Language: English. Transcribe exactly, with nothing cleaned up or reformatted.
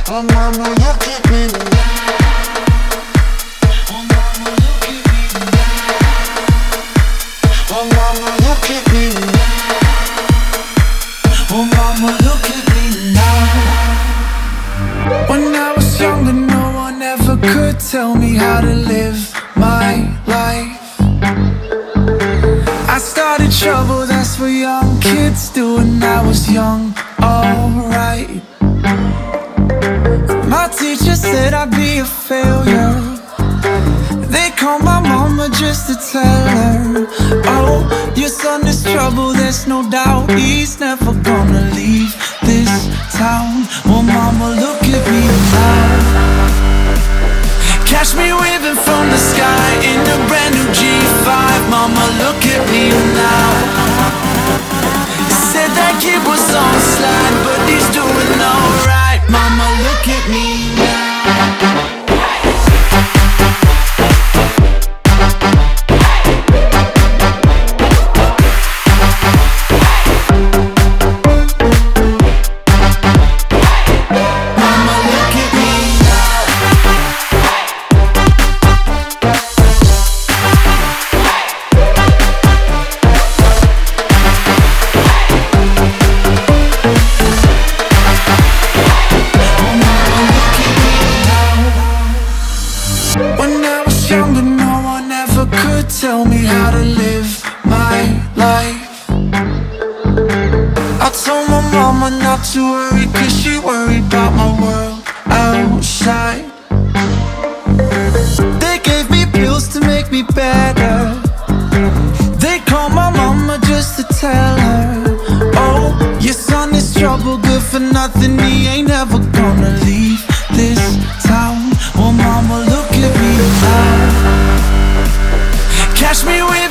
Oh mama, look at me now. Oh mama, look at me now. Oh mama, look at me now. Oh mama, look at me now. When I was younger, no one ever could tell me how to live my life. I started trouble, that's what young kids do. When I was young, alright. My teacher said I'd be a failure. They called my mama just to tell her, oh, your son is trouble, there's no doubt. He's never gonna leave this town. Well, mama, look at me now. Catch me waving from the sky in a brand new G five. Mama, look at me now. Said that kid was on the slide, but he's doing alright. Mama, look at me now. Tell me how to live my life. I told my mama not to worry, cause she worried about my world outside. They gave me pills to make me better. They called my mama just to tell her, oh, your son is trouble, good for nothing. He ain't never gonna leave this town. Well, mama, look at me now. Catch me with